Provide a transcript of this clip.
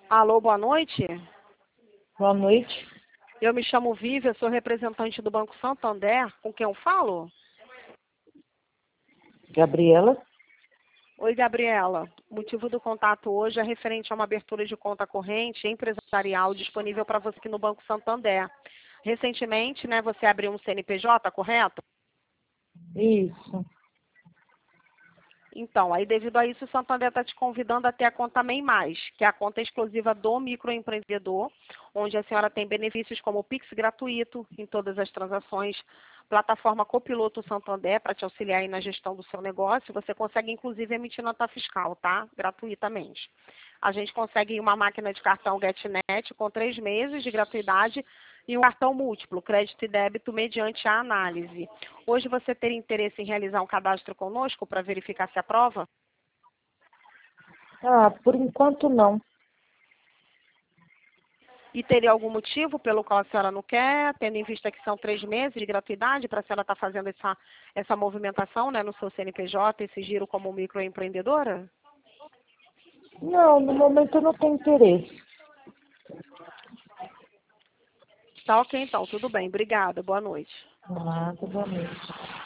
Alô, boa noite. Boa noite. Eu me chamo Vívia, sou representante do Banco Santander. Com quem eu falo? Gabriela. Oi, Gabriela. O motivo do contato hoje é referente a uma abertura de conta corrente empresarial disponível para você aqui no Banco Santander. Recentemente, né, você abriu um CNPJ, correto? Isso. Então, aí devido a isso, o Santander está te convidando a ter a conta MEI+, que é a conta exclusiva do microempreendedor, onde a senhora tem benefícios como o Pix gratuito em todas as transações, plataforma Copiloto Santander para te auxiliar aí na gestão do seu negócio. Você consegue, inclusive, emitir nota fiscal, tá? Gratuitamente. A gente consegue uma máquina de cartão GetNet com 3 meses de gratuidade e um cartão múltiplo, crédito e débito, mediante a análise. Hoje você teria interesse em realizar um cadastro conosco para verificar se aprova? Por enquanto não. E teria algum motivo pelo qual a senhora não quer, tendo em vista que são 3 meses de gratuidade para a senhora estar fazendo essa movimentação, né, no seu CNPJ, esse giro como microempreendedora? Não, no momento eu não tenho interesse. Tá ok, então, tudo bem. Obrigada, boa noite. Nada, boa noite.